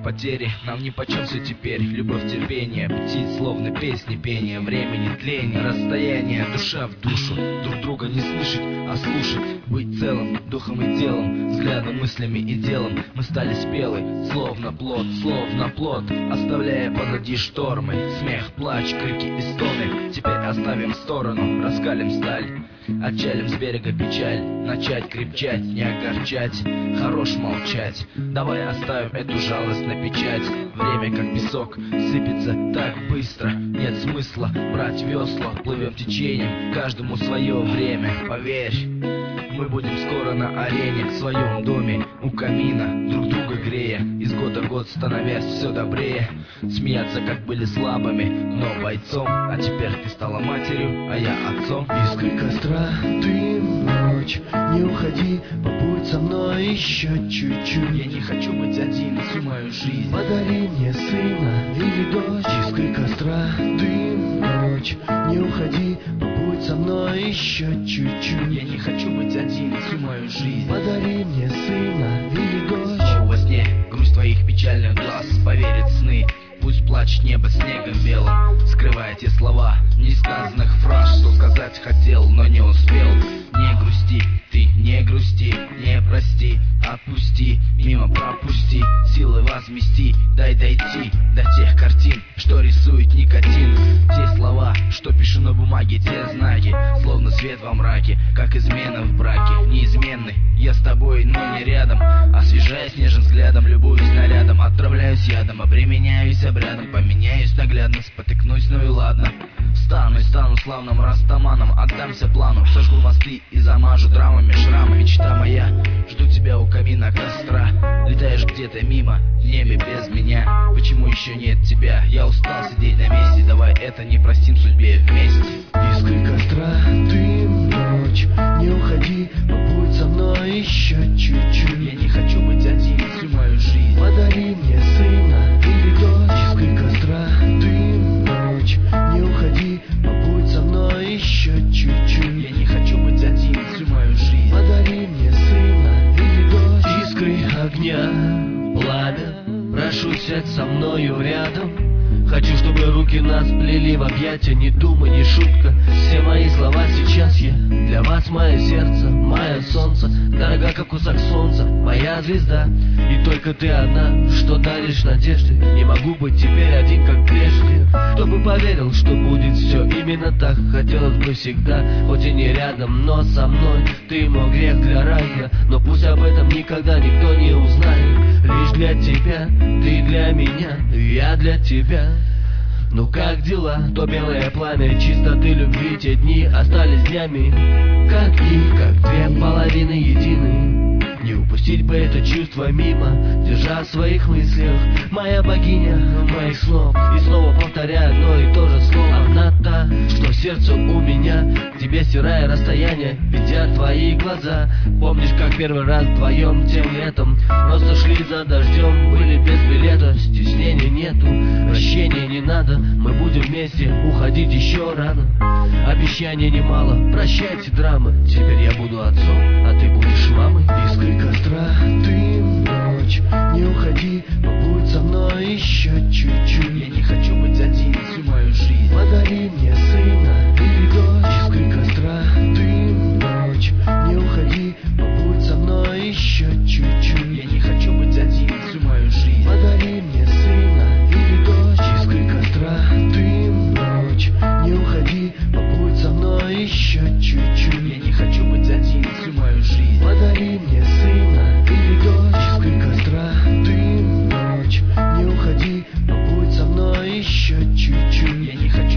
потери, нам нипочем все теперь. Любовь, терпение, птиц, словно песни, пение, времени, тление, расстояние, душа в душу. Друг друга не слышать, а слушать, быть целым, духом и телом, взглядом, мыслями и делом. Мы стали спелы, словно плод, оставляя позади штормы, смех, плач, крики и стоны. Теперь оставим в сторону, раскалим сталь, отчалим с берега печаль, начать крепчать, не огорчать, хорош молчать. Давай оставим эту жалость на печать. Время как песок сыпется так быстро, нет смысла брать весла, плывем течением, каждому свое время. Поверь, мы будем скоро на арене, в своем доме, у камина, друг друга грея, из года в год становясь все добрее. Смеяться, как были слабыми, но бойцом. А теперь ты стала матерью, а я отцом. Искры костра, дым, ночь, не уходи, побудь со мной еще чуть-чуть. Я не хочу быть один всю мою жизнь. Подари мне сына или дочь. Искры костра, дым, ночь, не уходи, побудь со мной еще чуть-чуть. Я не хочу быть один всю мою жизнь. Подари мне сына или дочь. Снова во сне грусть твоих печальных глаз поверит сны. Пусть плачет небо снегом белым, скрывая те слова несказанных фраз, что сказать хотел, но не успел. Не грусти, ты не грусти, не прости, отпусти, мимо пропусти, силы возмести, дай дойти до тех картин, что рисует никотин. Те слова, что пишу на бумаге, те знаки, словно свет во мраке, как измена в браке, неизменны. Я с тобой, но не рядом, освежаясь нежным взглядом, любуюсь нарядом, отправляюсь ядом, обременяюсь обрядом, поменяюсь наглядно, спотыкнусь, ну и ладно. Встану и стану славным растаманом, отдамся плану, сожгу мосты и замажу драмами шрамы. Мечта моя, жду тебя у камина костра, летаешь где-то мимо, в небе без меня. Почему еще нет тебя? Я устал сидеть на месте, давай это не простим судьбе вместе. Искры костра, дым, ночь, не уходи, побудь со мной еще чуть-чуть. Я не хочу быть один всю мою жизнь. Подари мне сына или дочь. Искры костра, дым, ночь, не уходи, побудь со мной еще чуть-чуть. Я не хочу быть один всю мою жизнь. Подари мне сына или дочь. Искры огня, пламя, прошу сядь со мною рядом. Хочу, чтобы руки нас плели в объятия, не думай, не шутка. Все мои слова сейчас я, для вас мое сердце, мое солнце, дорога как кусок солнца, моя звезда. И только ты одна, что даришь надежды. Не могу быть теперь один, как прежде. Кто бы поверил, что будет все именно так. Хотелось бы всегда, хоть и не рядом, но со мной. Ты мой грех для рая, но пусть об этом никогда никто не узнает. Лишь для тебя, ты для меня, я для тебя. Ну как дела? То белое пламя чистоты любви, те дни остались днями, как дни, как две половины едины. Не упустить бы это чувство мимо, держа в своих мыслях моя богиня моих снов. И снова повторяя одно и то же слово. Она та, что в сердце у меня, к тебе стирая расстояние, видя твои глаза. Помнишь, как первый раз вдвоем тем летом просто шли за дождем, были без билета, стеснения нету, прощения не надо. Мы будем вместе, уходить еще рано. Обещаний немало, прощайте драмы. Теперь я буду отцом, а ты будешь мамой. Искры костра, дым, ночь, не уходи, побудь со мной еще чуть-чуть. Я не хочу быть один всю мою жизнь. Подари мне сына или дочь. Искры костра, дым, ночь, не уходи, побудь со мной еще чуть-чуть. Я не хочу быть один всю мою жизнь. Подари мне сына или дочь. Искры костра, дым, ночь, не уходи, побудь со мной еще чуть-чуть. Я не хочу быть один всю мою жизнь. Подари мне сына или дочь. Искры костра, дым, ночь, не уходи, побудь со мной еще чуть-чуть. Я не хочу